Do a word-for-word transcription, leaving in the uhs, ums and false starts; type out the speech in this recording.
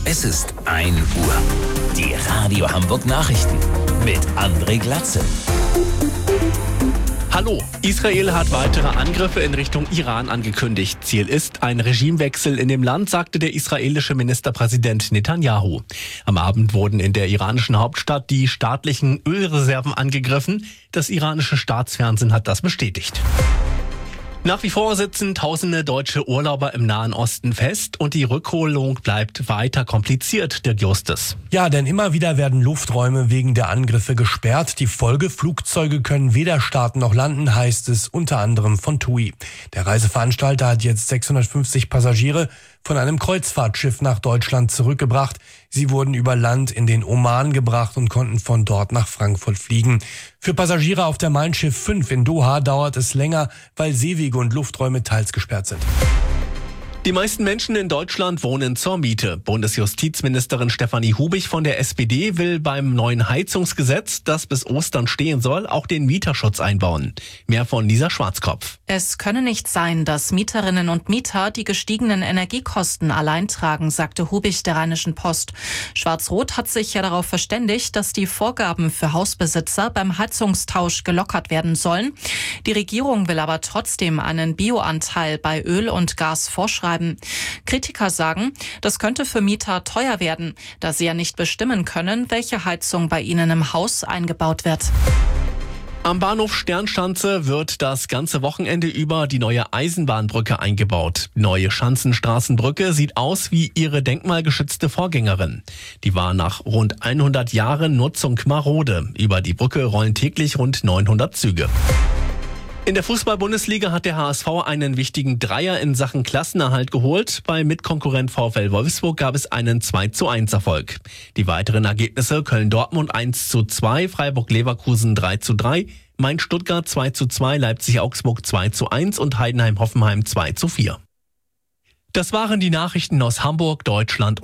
Es ist ein Uhr. Die Radio Hamburg Nachrichten mit André Glatze. Hallo, Israel hat weitere Angriffe in Richtung Iran angekündigt. Ziel ist ein Regimewechsel in dem Land, sagte der israelische Ministerpräsident Netanyahu. Am Abend wurden in der iranischen Hauptstadt die staatlichen Ölreserven angegriffen. Das iranische Staatsfernsehen hat das bestätigt. Nach wie vor sitzen tausende deutsche Urlauber im Nahen Osten fest und die Rückholung bleibt weiter kompliziert, Dirk Justus. Ja, denn immer wieder werden Lufträume wegen der Angriffe gesperrt. Die Folge: Flugzeuge können weder starten noch landen, heißt es unter anderem von T U I. Der Reiseveranstalter hat jetzt sechshundertfünfzig Passagiere von einem Kreuzfahrtschiff nach Deutschland zurückgebracht. Sie wurden über Land in den Oman gebracht und konnten von dort nach Frankfurt fliegen. Für Passagiere auf der Mein Schiff fünf in Doha dauert es länger, weil Seewege und Lufträume teils gesperrt sind. Die meisten Menschen in Deutschland wohnen zur Miete. Bundesjustizministerin Stefanie Hubich von der S P D will beim neuen Heizungsgesetz, das bis Ostern stehen soll, auch den Mieterschutz einbauen. Mehr von Lisa Schwarzkopf. Es könne nicht sein, dass Mieterinnen und Mieter die gestiegenen Energiekosten allein tragen, sagte Hubich der Rheinischen Post. Schwarz-Rot hat sich ja darauf verständigt, dass die Vorgaben für Hausbesitzer beim Heizungstausch gelockert werden sollen. Die Regierung will aber trotzdem einen Bioanteil bei Öl und Gas vorschreiben. Kritiker sagen, das könnte für Mieter teuer werden, da sie ja nicht bestimmen können, welche Heizung bei ihnen im Haus eingebaut wird. Am Bahnhof Sternschanze wird das ganze Wochenende über die neue Eisenbahnbrücke eingebaut. Die neue Schanzenstraßenbrücke sieht aus wie ihre denkmalgeschützte Vorgängerin. Die war nach rund hundert Jahren Nutzung marode. Über die Brücke rollen täglich rund neunhundert Züge. In der Fußball-Bundesliga hat der H S V einen wichtigen Dreier in Sachen Klassenerhalt geholt. Bei Mitkonkurrent VfL Wolfsburg gab es einen zwei zu eins Erfolg. Die weiteren Ergebnisse: Köln-Dortmund eins zu zwei, Freiburg-Leverkusen drei zu drei, Mainz-Stuttgart zwei zu zwei, Leipzig-Augsburg zwei zu eins und Heidenheim-Hoffenheim zwei zu vier. Das waren die Nachrichten aus Hamburg, Deutschland.